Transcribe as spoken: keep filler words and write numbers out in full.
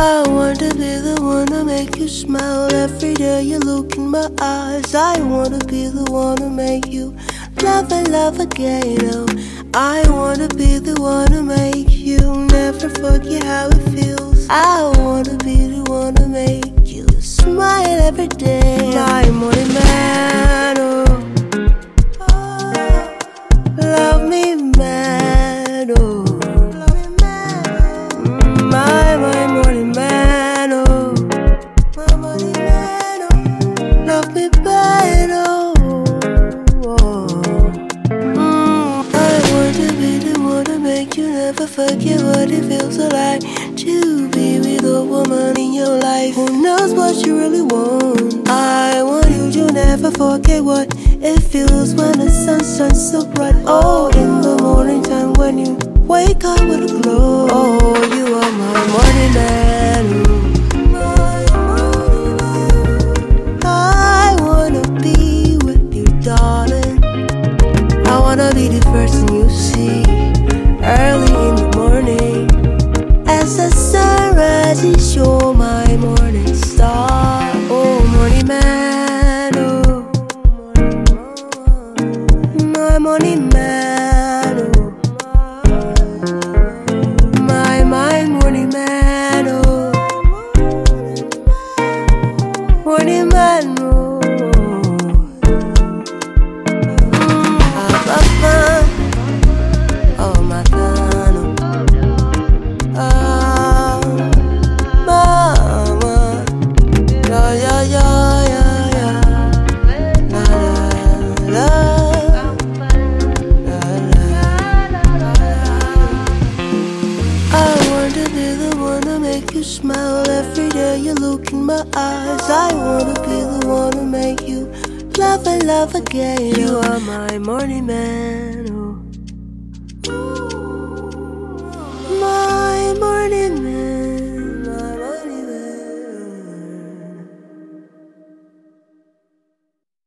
I want to be the one to make you smile every day you look in my eyes. I want to be the one to make you love and love again. Oh, I want to be the one to make you never forget how it feels. I want to be the one to make you smile every day. My morning man, oh, love me man, oh, my, my morning man, oh, my morning man, oh, love me bad, oh, oh. Mm, I want to be the one to make you never forget what it feels like to be with a woman in your life who knows what you really want. I want you to never forget what it feels when the sun shines so bright. Oh, in the morning time when you wake up with a glow. Oh, you are my morning man. I wanna be with you, darling. I wanna be the first thing you see early in the morning as the sun rises. You're my morning star. Oh, morning man, oh, my morning man, oh, my, my morning man, oh, morning man, oh. Mm, ah, oh, my God, oh, ah, mama, yeah, yeah, yeah, yeah, yeah, la, la, la, la, la. I want to be the one to make you smile every day you look in my eyes. I want to be the one to make you love and love again. You are my morning man.